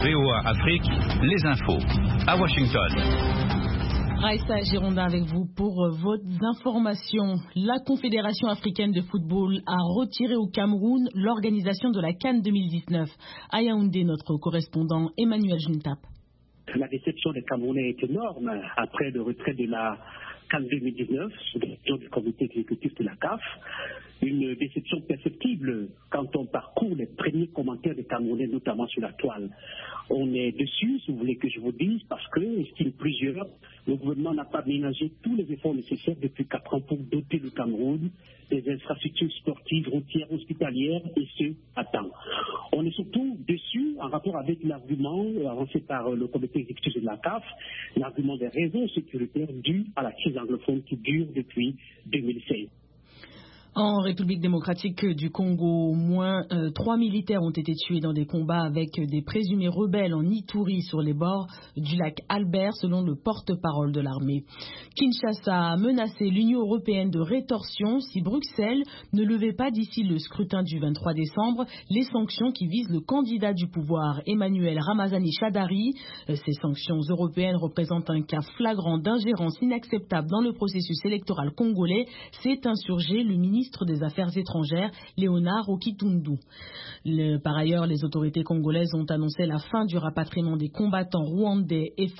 VOA Afrique, les infos. À Washington. Raïssa Girondin avec vous pour vos informations. La Confédération africaine de football a retiré au Cameroun l'organisation de la CAN 2019. À Yaoundé, notre correspondant Emmanuel Juntap. La déception des Camerounais est énorme après le retrait de la CAN 2019 sous direction du comité exécutif de la CAF. Une déception perceptible quand on parcourt les premiers commentaires des Camerounais, notamment sur la toile. On est dessus, si vous voulez que je vous dise, parce que, estime plusieurs, le gouvernement n'a pas ménagé tous les efforts nécessaires depuis 4 ans pour doter le Cameroun des infrastructures sportives, routières, hospitalières, et ce, à temps. On est surtout dessus en rapport avec l'argument avancé par le comité exécutif de la CAF, l'argument des raisons sécuritaires dues à la crise anglophone qui dure depuis 2016. En République démocratique du Congo, au moins 3 militaires ont été tués dans des combats avec des présumés rebelles en Ituri sur les bords du lac Albert, selon le porte-parole de l'armée. Kinshasa a menacé l'Union européenne de rétorsion si Bruxelles ne levait pas d'ici le scrutin du 23 décembre les sanctions qui visent le candidat du pouvoir, Emmanuel Ramazani Shadari. Ces sanctions européennes représentent un cas flagrant d'ingérence inacceptable dans le processus électoral congolais, s'est insurgé le ministre des Affaires étrangères, Léonard Okitundu. Par ailleurs, les autorités congolaises ont annoncé la fin du rapatriement des combattants rwandais et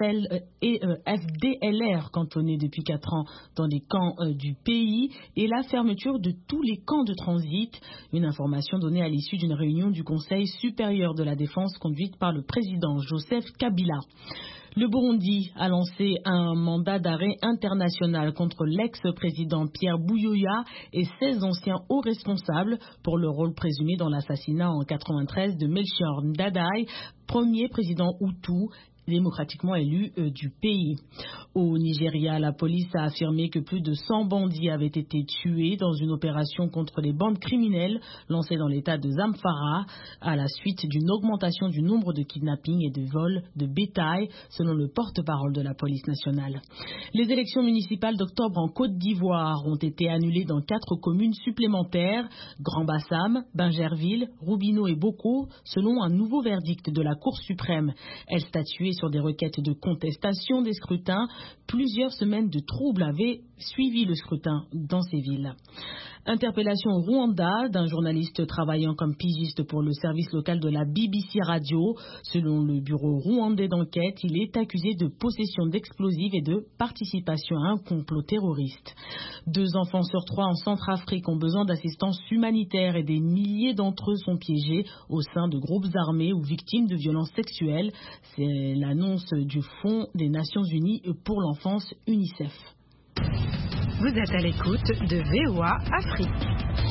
FDLR cantonnés depuis 4 ans dans des camps du pays et la fermeture de tous les camps de transit. Une information donnée à l'issue d'une réunion du Conseil supérieur de la défense conduite par le président Joseph Kabila. Le Burundi a lancé un mandat d'arrêt international contre l'ex-président Pierre Buyoya et 16 anciens hauts responsables pour le rôle présumé dans l'assassinat en 1993 de Melchior Ndadaye, premier président Hutu démocratiquement élu du pays. Au Nigeria, la police a affirmé que plus de 100 bandits avaient été tués dans une opération contre les bandes criminelles lancée dans l'état de Zamfara à la suite d'une augmentation du nombre de kidnappings et de vols de bétail, selon le porte-parole de la police nationale. Les élections municipales d'octobre en Côte d'Ivoire ont été annulées dans 4 communes supplémentaires, Grand-Bassam, Bingerville, Roubino et Boko, selon un nouveau verdict de la Cour suprême. Elle statuait sur des requêtes de contestation des scrutins. Plusieurs semaines de troubles avaient suivi le scrutin dans ces villes. Interpellation au Rwanda d'un journaliste travaillant comme pigiste pour le service local de la BBC Radio. Selon le bureau rwandais d'enquête, il est accusé de possession d'explosifs et de participation à un complot terroriste. 2 enfants sur 3 en Centrafrique ont besoin d'assistance humanitaire et des milliers d'entre eux sont piégés au sein de groupes armés ou victimes de violences sexuelles. C'est l'annonce du Fonds des Nations Unies pour l'enfance UNICEF. Vous êtes à l'écoute de VOA Afrique.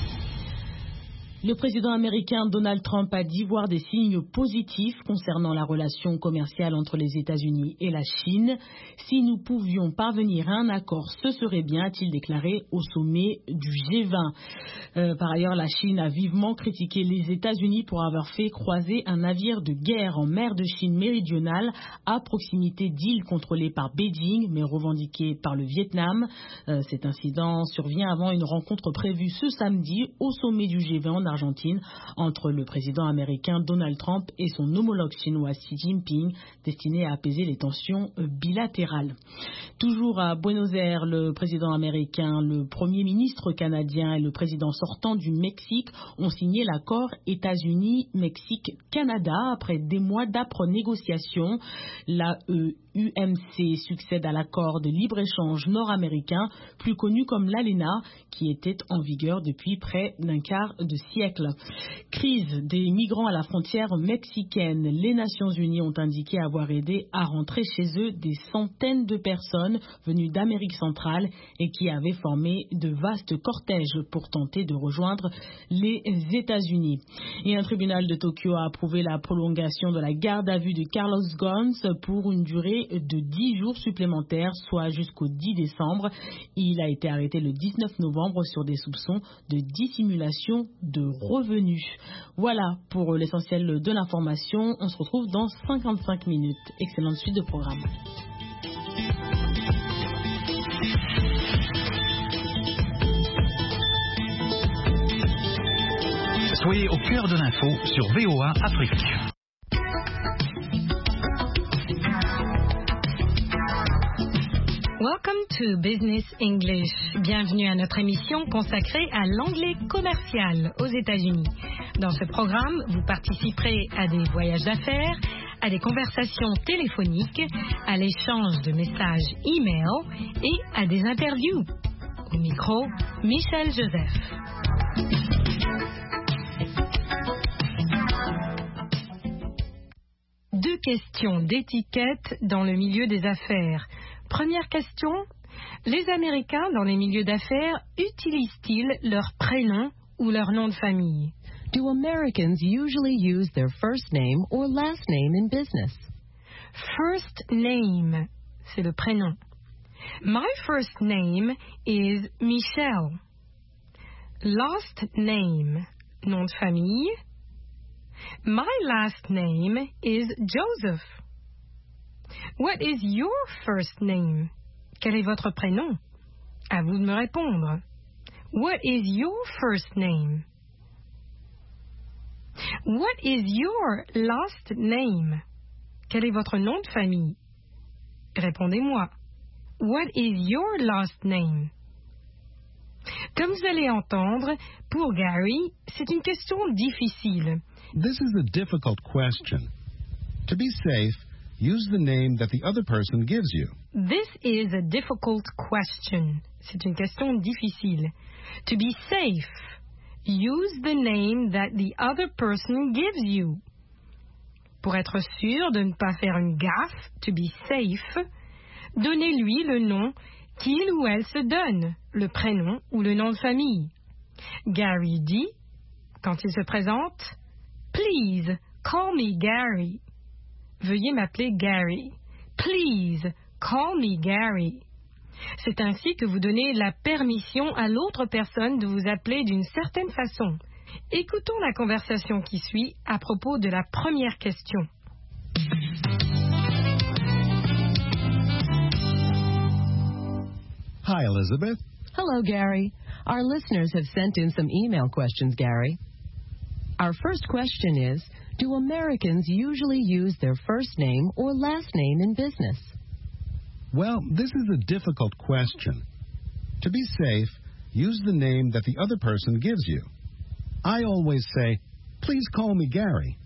Le président américain Donald Trump a dit voir des signes positifs concernant la relation commerciale entre les États-Unis et la Chine. Si nous pouvions parvenir à un accord, ce serait bien, a-t-il déclaré au sommet du G20. Par ailleurs, la Chine a vivement critiqué les États-Unis pour avoir fait croiser un navire de guerre en mer de Chine méridionale à proximité d'îles contrôlées par Beijing mais revendiquées par le Vietnam. Cet incident survient avant une rencontre prévue ce samedi au sommet du G20 en Argentine entre le président américain Donald Trump et son homologue chinois Xi Jinping, destiné à apaiser les tensions bilatérales. Toujours à Buenos Aires, le président américain, le premier ministre canadien et le président sortant du Mexique ont signé l'accord États-Unis-Mexique-Canada après des mois d'âpres négociations. La UMC succède à l'accord de libre-échange nord-américain, plus connu comme l'ALENA, qui était en vigueur depuis près d'un quart de siècle. Crise des migrants à la frontière mexicaine. Les Nations Unies ont indiqué avoir aidé à rentrer chez eux des centaines de personnes venues d'Amérique centrale et qui avaient formé de vastes cortèges pour tenter de rejoindre les États-Unis. Et un tribunal de Tokyo a approuvé la prolongation de la garde à vue de Carlos Ghosn pour une durée de 10 jours supplémentaires, soit jusqu'au 10 décembre. Il a été arrêté le 19 novembre sur des soupçons de dissimulation de revenus. Voilà pour l'essentiel de l'information. On se retrouve dans 55 minutes. Excellente suite de programme. Soyez au cœur de l'info sur VOA Afrique. Welcome to Business English. Bienvenue à notre émission consacrée à l'anglais commercial aux États-Unis. Dans ce programme, vous participerez à des voyages d'affaires, à des conversations téléphoniques, à l'échange de messages e-mail et à des interviews. Au micro, Michel Joseph. Deux questions d'étiquette dans le milieu des affaires. Première question, les Américains dans les milieux d'affaires utilisent-ils leur prénom ou leur nom de famille? Do Americans usually use their first name or last name in business? First name, c'est le prénom. My first name is Michelle. Last name, nom de famille. My last name is Joseph. What is your first name? Quel est votre prénom? À vous de me répondre. What is your first name? What is your last name? Quel est votre nom de famille? Répondez-moi. What is your last name? Comme vous allez entendre, pour Gary, c'est une question difficile. This is a difficult question. To be safe, use the name that the other person gives you. This is a difficult question. C'est une question difficile. To be safe, use the name that the other person gives you. Pour être sûr de ne pas faire une gaffe, to be safe, donnez-lui le nom qu'il ou elle se donne, le prénom ou le nom de famille. Gary dit, quand il se présente, Please, call me Gary. Veuillez m'appeler Gary. Please, call me Gary. C'est ainsi que vous donnez la permission à l'autre personne de vous appeler d'une certaine façon. Écoutons la conversation qui suit à propos de la première question. Hi, Elizabeth. Hello, Gary. Our listeners have sent in some email questions, Gary. Our first question is, do Americans usually use their first name or last name in business? Well, this is a difficult question. To be safe, use the name that the other person gives you. I always say, please call me Gary.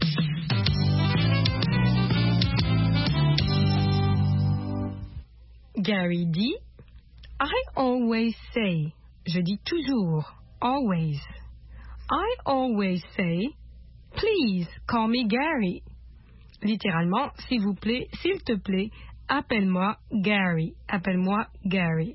Gary dit, I always say, je dis toujours, always. I always say, please call me Gary. Littéralement, s'il vous plaît, s'il te plaît, appelle-moi Gary. Appelle-moi Gary.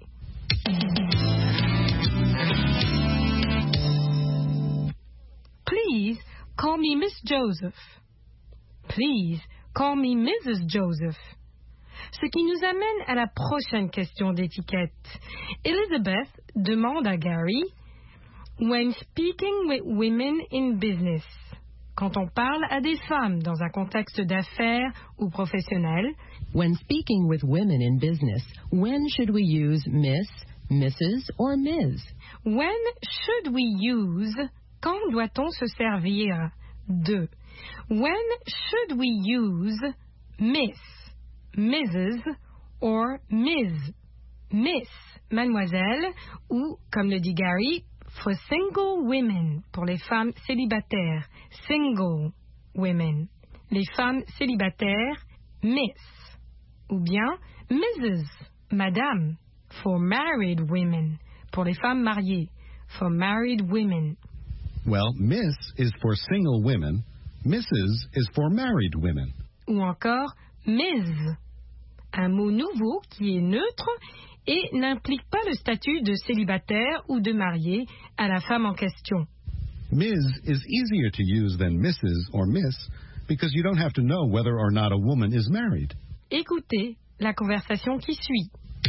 Please call me Miss Joseph. Please call me Mrs. Joseph. Ce qui nous amène à la prochaine question d'étiquette. Elizabeth demande à Gary, when speaking with women in business, quand on parle à des femmes dans un contexte d'affaires ou professionnel, when speaking with women in business, when should we use Miss, Mrs. or Ms? When should we use, quand doit-on se servir de? When should we use Miss, Mrs. or Ms? Miss, mademoiselle, ou, comme le dit Gary, for single women, pour les femmes célibataires, single women. Les femmes célibataires, Miss. Ou bien Mrs., madame, for married women, pour les femmes mariées, for married women. Well, Miss is for single women, Mrs. is for married women. Ou encore Ms., un mot nouveau qui est neutre et n'implique pas le statut de célibataire ou de marié à la femme en question. Ms. is easier to use than Mrs. or Miss because you don't have to know whether or not a woman is married. Écoutez la conversation qui suit.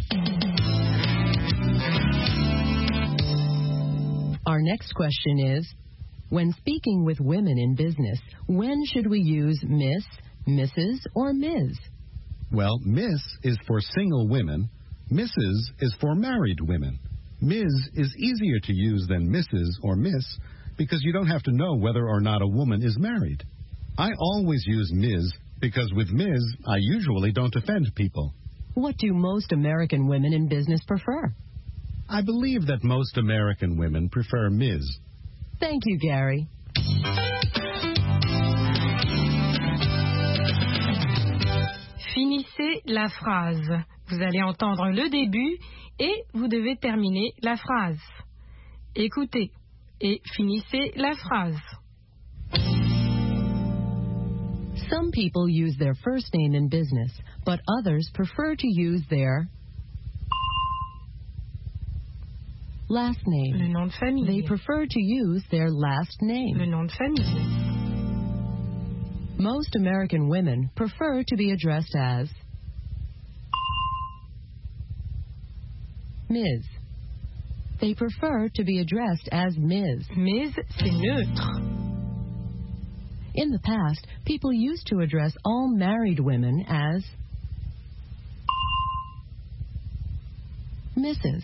Our next question is, when speaking with women in business, when should we use Miss, Mrs. or Ms? Well, Miss is for single women, Mrs. is for married women. Ms. is easier to use than Mrs. or Miss because you don't have to know whether or not a woman is married. I always use Ms. because with Ms. I usually don't offend people. What do most American women in business prefer? I believe that most American women prefer Ms. Thank you, Gary. Finissez la phrase. Vous allez entendre le début et vous devez terminer la phrase. Écoutez et finissez la phrase. Some people use their first name in business, but others prefer to use their last name. Le nom de famille. They prefer to use their last name. Le nom de famille. Most American women prefer to be addressed as Ms. They prefer to be addressed as Ms. Ms, c'est neutre. In the past, people used to address all married women as Mrs.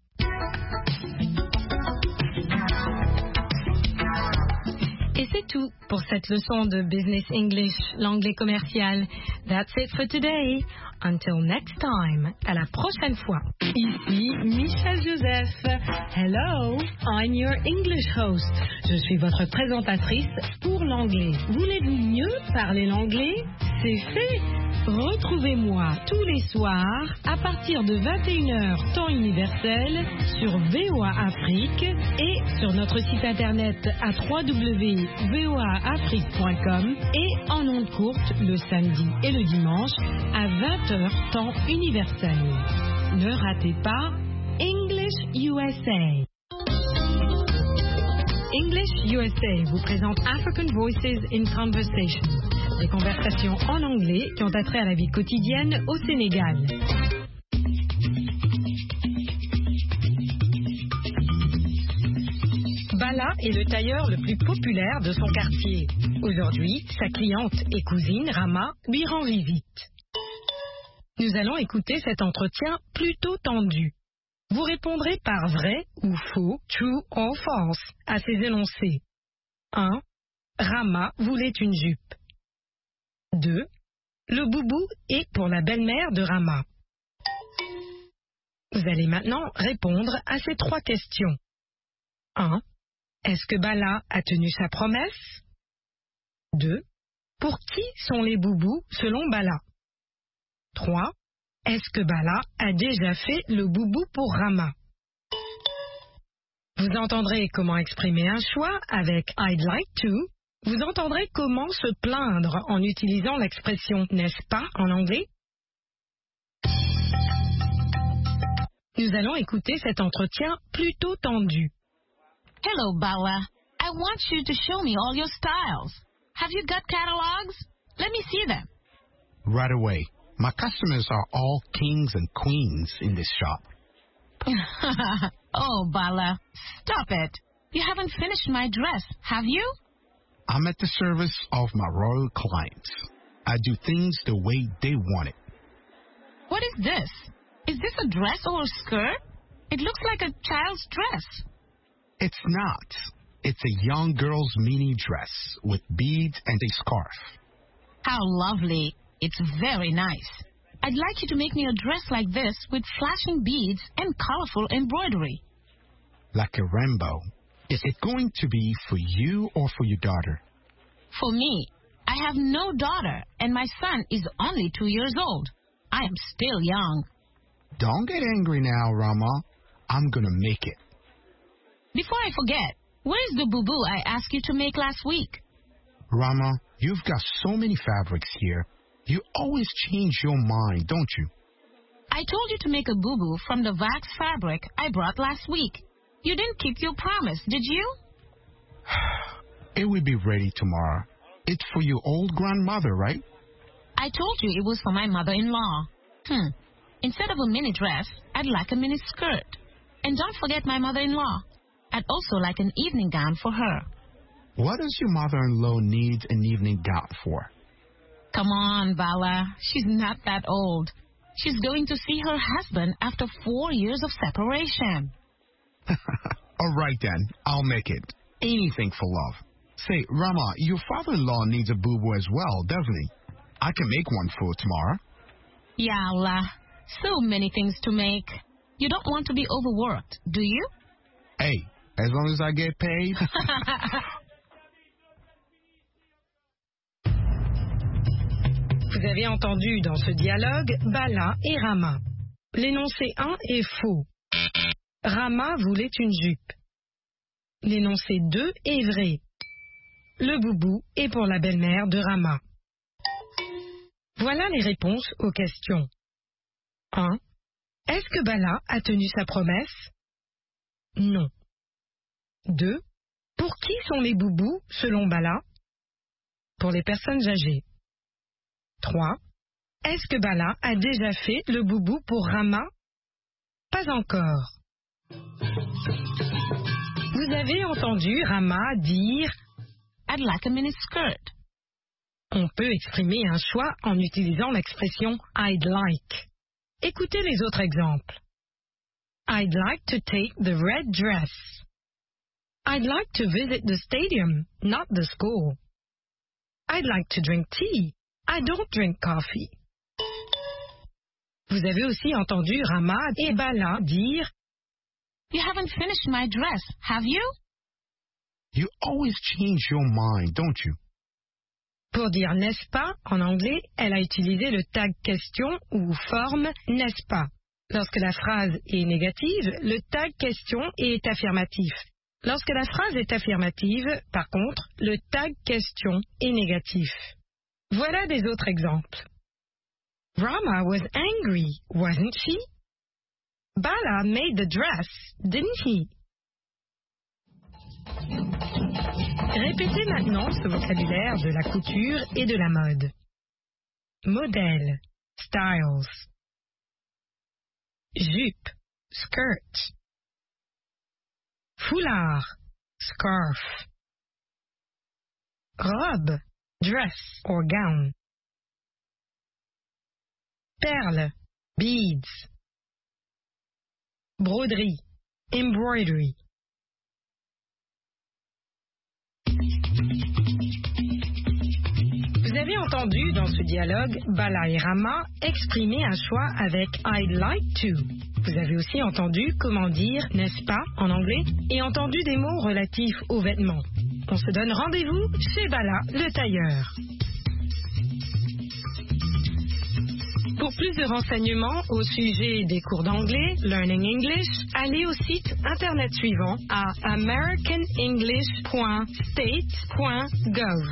Et c'est tout pour cette leçon de Business English, l'anglais commercial. That's it for today. Until next time. À la prochaine fois. Ici Michelle Joseph. Hello, I'm your English host. Je suis votre présentatrice pour l'anglais. Voulez-vous mieux parler l'anglais? C'est fait. Retrouvez-moi tous les soirs à partir de 21h temps universel sur VOA Afrique et sur notre site internet à www.voaafrique.com et en ondes courtes le samedi et le dimanche à 20h temps universel. Ne ratez pas English USA. English USA vous présente African Voices in Conversation, des conversations en anglais qui ont attrait à la vie quotidienne au Sénégal. Bala est le tailleur le plus populaire de son quartier. Aujourd'hui, sa cliente et cousine Rama lui rend visite. Nous allons écouter cet entretien plutôt tendu. Vous répondrez par vrai ou faux, true or false, à ces énoncés. 1. Rama voulait une jupe. 2. Le boubou est pour la belle-mère de Rama. Vous allez maintenant répondre à ces 3 questions. 1. Est-ce que Bala a tenu sa promesse? 2. Pour qui sont les boubous selon Bala? 3. Est-ce que Bala a déjà fait le boubou pour Rama? Vous entendrez comment exprimer un choix avec I'd like to. Vous entendrez comment se plaindre en utilisant l'expression n'est-ce pas en anglais. Nous allons écouter cet entretien plutôt tendu. Hello, Bala. I want you to show me all your styles. Have you got catalogs? Let me see them. Right away. My customers are all kings and queens in this shop. Oh, Bala, stop it. You haven't finished my dress, have you? I'm at the service of my royal clients. I do things the way they want it. What is this? Is this a dress or a skirt? It looks like a child's dress. It's not. It's a young girl's mini dress with beads and a scarf. How lovely. It's very nice. I'd like you to make me a dress like this with flashing beads and colorful embroidery. Like a rainbow. Is it going to be for you or for your daughter? For me. I have no daughter, and my son is only 2 years old. I am still young. Don't get angry now, Rama. I'm gonna make it. Before I forget, where's the boo-boo I asked you to make last week? Rama, you've got so many fabrics here. You always change your mind, don't you? I told you to make a boo-boo from the wax fabric I brought last week. You didn't keep your promise, did you? It will be ready tomorrow. It's for your old grandmother, right? I told you it was for my mother-in-law. Instead of a mini dress, I'd like a mini skirt. And don't forget my mother-in-law. I'd also like an evening gown for her. What does your mother-in-law need an evening gown for? Come on, Bala. She's not that old. She's going to see her husband after 4 years of separation. All right, then. I'll make it. Anything for love. Say, Rama, your father-in-law needs a boo-boo as well, doesn't he? I can make one for tomorrow. Ya Allah. So many things to make. You don't want to be overworked, do you? Hey, as long as I get paid. Vous avez entendu dans ce dialogue Bala et Rama. L'énoncé 1 est faux. Rama voulait une jupe. L'énoncé 2 est vrai. Le boubou est pour la belle-mère de Rama. Voilà les réponses aux questions. 1. Est-ce que Bala a tenu sa promesse? Non. 2. Pour qui sont les boubous, selon Bala? Pour les personnes âgées. 3. Est-ce que Bala a déjà fait le boubou pour Rama? Pas encore. Vous avez entendu Rama dire « I'd like a mini skirt ». On peut exprimer un choix en utilisant l'expression « I'd like ». Écoutez les autres exemples. I'd like to take the red dress. I'd like to visit the stadium, not the school. I'd like to drink tea. I don't drink coffee. Vous avez aussi entendu Rama et Bala dire You haven't finished my dress, have you? You always change your mind, don't you? Pour dire n'est-ce pas, en anglais, elle a utilisé le tag question ou forme n'est-ce pas. Lorsque la phrase est négative, le tag question est affirmatif. Lorsque la phrase est affirmative, par contre, le tag question est négatif. Voilà des autres exemples. Rama was angry, wasn't she? Bala made the dress, didn't he? Répétez maintenant ce vocabulaire de la couture et de la mode. Modèle, styles. Jupe, skirt. Foulard, scarf. Robe, dress or gown. Perle, beads. Broderie, embroidery. Vous avez entendu dans ce dialogue Bala et Rama exprimer un choix avec I'd like to. Vous avez aussi entendu comment dire n'est-ce pas en anglais et entendu des mots relatifs aux vêtements. On se donne rendez-vous chez Bala le tailleur. Pour plus de renseignements au sujet des cours d'anglais, Learning English, allez au site internet suivant à americanenglish.state.gov.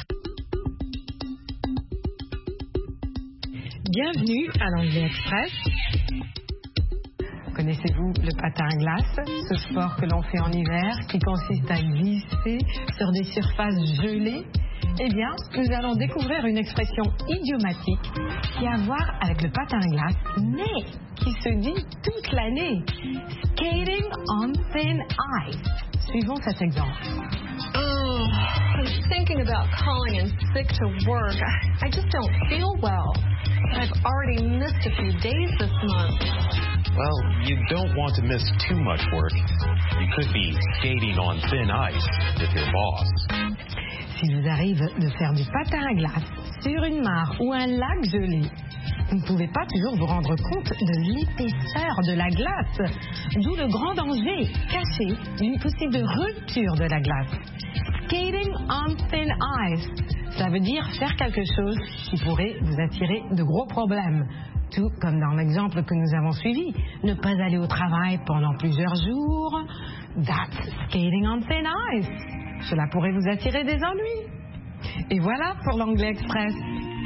Bienvenue à l'Anglais Express. Connaissez-vous le patin à glace, ce sport que l'on fait en hiver qui consiste à glisser sur des surfaces gelées? Eh bien, nous allons découvrir une expression idiomatique qui a à voir avec le patin à glace, mais qui se dit toute l'année. Skating on thin ice. Suivons cet exemple. Oh, I'm thinking about calling in sick to work. I just don't feel well. I've already missed a few days this month. Well, you don't want to miss too much work. You could be skating on thin ice with your boss. S'il vous arrive de faire du patin à glace sur une mare ou un lac gelé, vous ne pouvez pas toujours vous rendre compte de l'épaisseur de la glace, d'où le grand danger caché d'une possible rupture de la glace. Skating on thin ice, ça veut dire faire quelque chose qui pourrait vous attirer de gros problèmes. Tout comme dans l'exemple que nous avons suivi, ne pas aller au travail pendant plusieurs jours, that's skating on thin ice. Cela pourrait vous attirer des ennuis. Et voilà pour l'Anglais Express.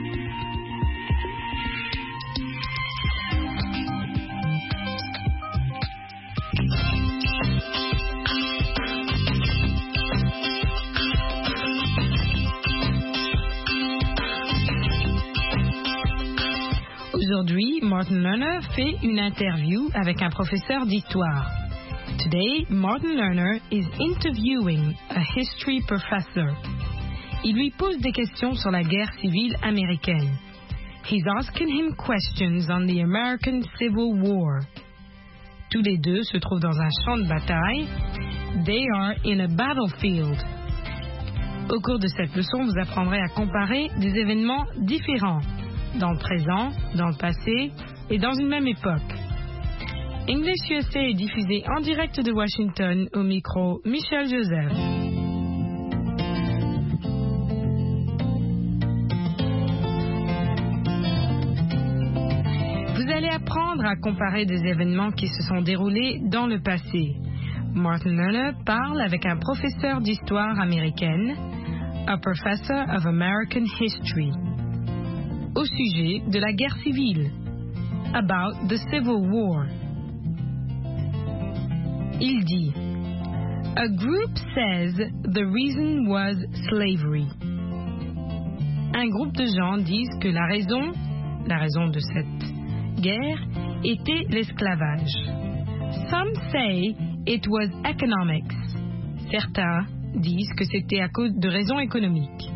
Aujourd'hui, Martin Lerner fait une interview avec un professeur d'histoire. Today, Martin Lerner is interviewing a history professor. Il lui pose des questions sur la guerre civile américaine. He's asking him questions on the American Civil War. Tous les deux se trouvent dans un champ de bataille. They are in a battlefield. Au cours de cette leçon, vous apprendrez à comparer des événements différents, dans le présent, dans le passé et dans une même époque. English USA est diffusé en direct de Washington au micro Michel Joseph. Vous allez apprendre à comparer des événements qui se sont déroulés dans le passé. Martin Lerner parle avec un professeur d'histoire américaine, a professor of American history, au sujet de la guerre civile, about the Civil War. Il dit, a group says the reason was slavery. Un groupe de gens disent que la raison de cette guerre était l'esclavage. Some say it was economics. Certains disent que c'était à cause de raisons économiques.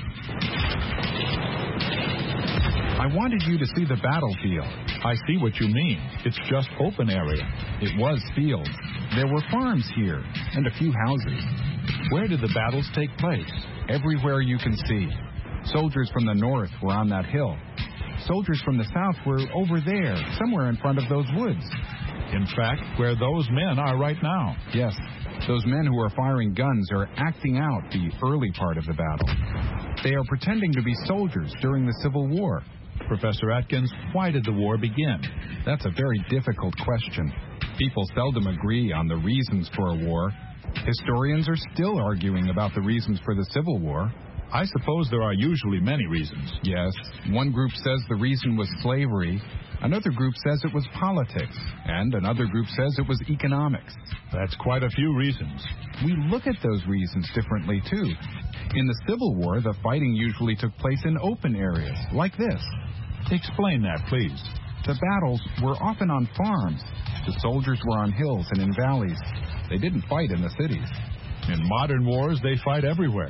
I wanted you to see the battlefield. I see what you mean. It's just open area. It was fields. There were farms here and a few houses. Where did the battles take place? Everywhere you can see. Soldiers from the north were on that hill. Soldiers from the south were over there, somewhere in front of those woods. In fact, where those men are right now. Yes, those men who are firing guns are acting out the early part of the battle. They are pretending to be soldiers during the Civil War. Professor Atkins, why did the war begin? That's a very difficult question. People seldom agree on the reasons for a war. Historians are still arguing about the reasons for the Civil War. I suppose there are usually many reasons. Yes. One group says the reason was slavery. Another group says it was politics. And another group says it was economics. That's quite a few reasons. We look at those reasons differently, too. In the Civil War, the fighting usually took place in open areas, like this. Explain that, please. The battles were often on farms. The soldiers were on hills and in valleys. They didn't fight in the cities. In modern wars, they fight everywhere.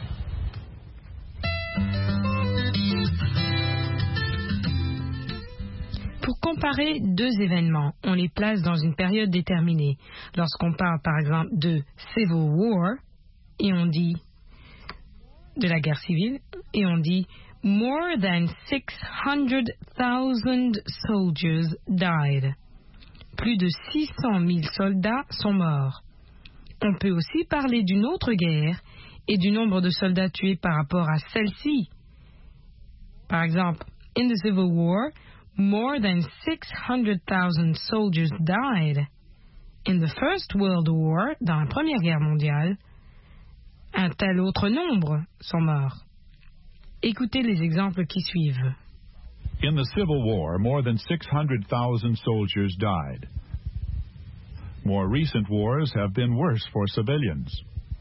Pour comparer deux événements, on les place dans une période déterminée. Lorsqu'on parle par exemple de Civil War, et on dit de la guerre civile, et on dit more than 600,000 soldiers died. Plus de 600 000 soldats sont morts. On peut aussi parler d'une autre guerre et du nombre de soldats tués par rapport à celle-ci. Par exemple, in the Civil War, more than 600,000 soldiers died. In the First World War, dans la Première Guerre mondiale, un tel autre nombre sont morts. Écoutez les exemples qui suivent. In the Civil War, more than 600,000 soldiers died. More recent wars have been worse for civilians.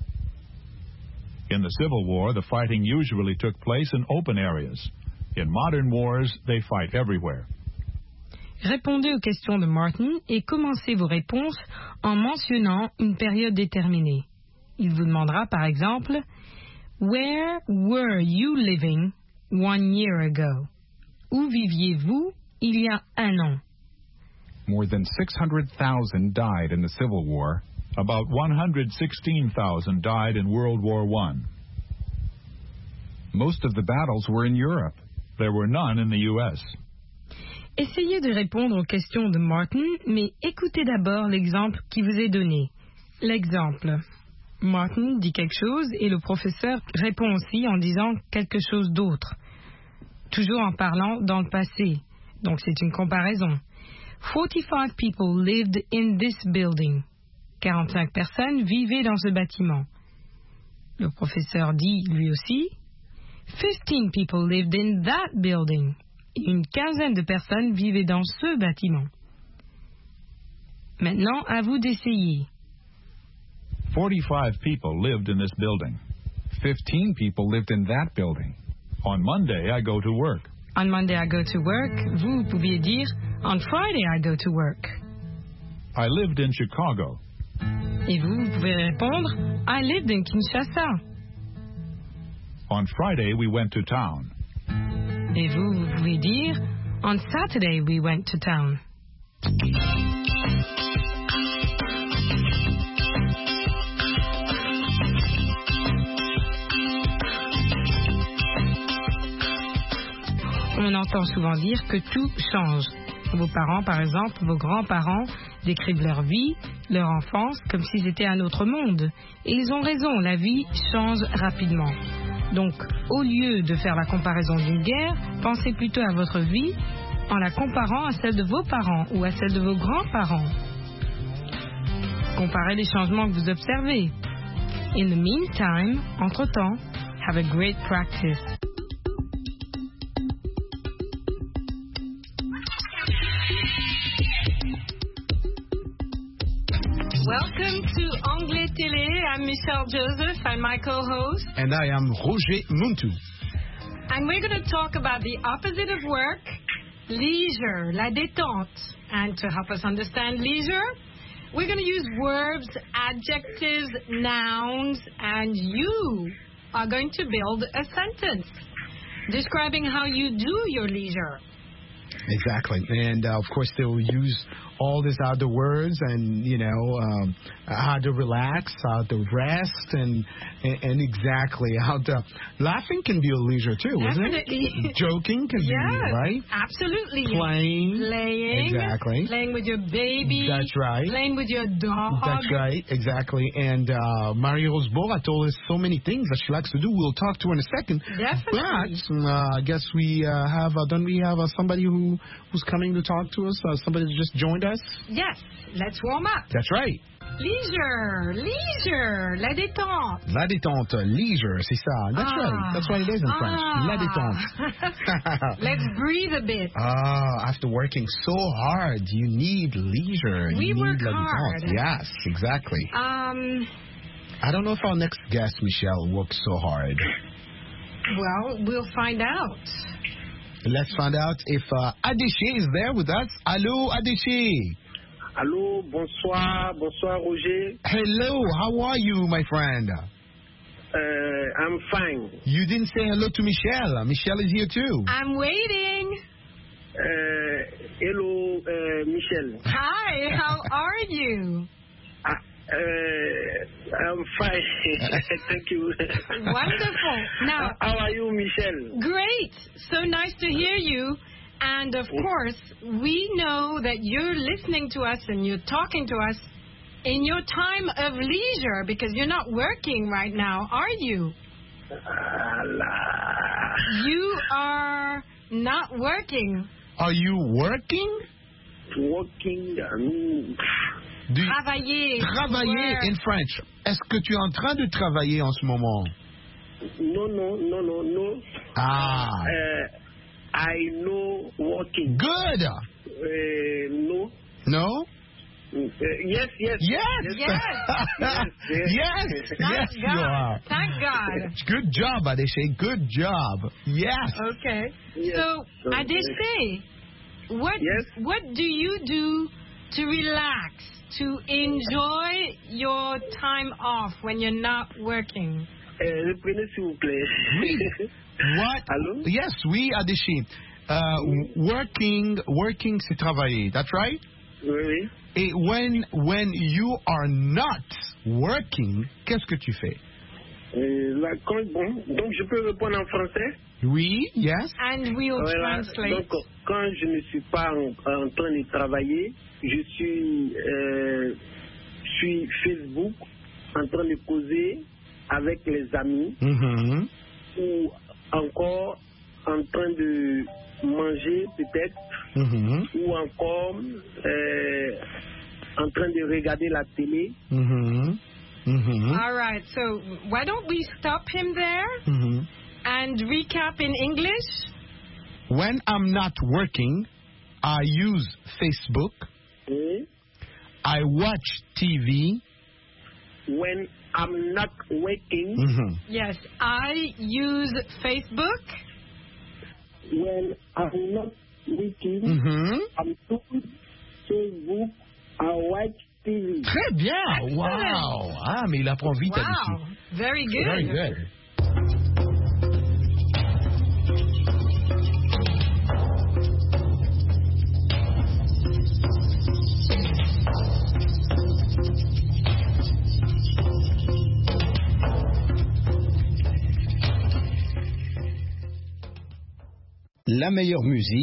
In the Civil War, the fighting usually took place in open areas. In modern wars, they fight everywhere. Répondez aux questions de Martin et commencez vos réponses en mentionnant une période déterminée. Il vous demandera par exemple Where were you living 1 year ago? Où viviez-vous il y a un an? More than 600,000 died in the Civil War. About 116,000 died in World War I. Most of the battles were in Europe. There were none in the U.S. Essayez de répondre aux questions de Martin, mais écoutez d'abord l'exemple qui vous est donné. L'exemple. Martin dit quelque chose et le professeur répond aussi en disant quelque chose d'autre. Toujours en parlant dans le passé. Donc c'est une comparaison. 45 people lived in this building. 45 personnes vivaient dans ce bâtiment. Le professeur dit lui aussi 15 people lived in that building. Et une quinzaine de personnes vivaient dans ce bâtiment. Maintenant, à vous d'essayer. 45 people lived in this building. 15 people lived in that building. On Monday, I go to work. On Monday, I go to work. Vous pouviez dire, on Friday, I go to work. I lived in Chicago. Et vous pouvez répondre, I lived in Kinshasa. On Friday, we went to town. Et vous pouvez dire, on Saturday, we went to town. On entend souvent dire que tout change. Vos parents, par exemple, vos grands-parents décrivent leur vie, leur enfance, comme s'ils étaient un autre monde. Et ils ont raison, la vie change rapidement. Donc, au lieu de faire la comparaison d'une guerre, pensez plutôt à votre vie en la comparant à celle de vos parents ou à celle de vos grands-parents. Comparez les changements que vous observez. In the meantime, entre-temps, have a great practice. Welcome to Anglais Télé. I'm Michelle Joseph. I'm my co-host. And I am Roger Muntu. And we're going to talk about the opposite of work, leisure, la détente. And to help us understand leisure, we're going to use verbs, adjectives, nouns, and you are going to build a sentence describing how you do your leisure. Exactly. And, of course, they will use all these other words and, how to relax, how to rest, and exactly how to... Laughing can be a leisure, too, Definitely. Isn't it? Joking can be, right? Absolutely. Playing. Exactly. Playing with your baby. That's right. Playing with your dog. That's right. Exactly. And Marie-Rose Bora told us so many things that she likes to do. We'll talk to her in a second. Definitely. But I guess we don't we have somebody who's coming to talk to us? Somebody that just joined us? Yes. Let's warm up. That's right. Leisure, la détente. La détente, leisure, c'est ça. That's right. That's what it is in French. La détente. Let's breathe a bit. After working so hard, you need leisure. We work la hard. Détente. Yes, exactly. I don't know if our next guest, Michelle, works so hard. Well, we'll find out. Let's find out if Adéché is there with us. Allô, Adéché. Allô, bonsoir Roger. Hello, how are you, my friend? I'm fine. You didn't say hello to Michelle. Michelle is here too. I'm waiting. Hello, Michelle. Hi, how are you? I'm fine. Thank you. Wonderful. Now, how are you, Michelle? Great. So nice to hear you. And, of course, we know that you're listening to us and you're talking to us in your time of leisure because you're not working right now, are you? You are not working. Are you working? Working. Travailler in French. Est-ce que tu es en train de travailler en ce moment? No. I know working. Good. No. No? Yes. Yes, you are. Thank God. Good job, Adéché. Good job. Yes. Okay. Yes. So, Adéché, what do you do to relax, to enjoy your time off when you're not working? Reprenez s'il vous plaît. What? Hello? Yes, oui, Adéché. Working, c'est travailler. That's right? Oui. Et when you are not working, qu'est-ce que tu fais? Donc, je peux répondre en français? Oui, yes. And we'll translate. Donc, quand je ne suis pas en train de travailler, je suis Facebook en train de causer avec les amis ou encore en train de manger peut-être ou encore en train de regarder la télé. All right, so why don't we stop him there and recap in English? When I'm not working, I use Facebook. I watch TV. When I'm not working. Yes, I use Facebook. When I'm not working, I'm doing Facebook. I watch TV. Très bien. Wow. Ah, mais il apprend vite. Wow. Very good. Very good. La meilleure musique.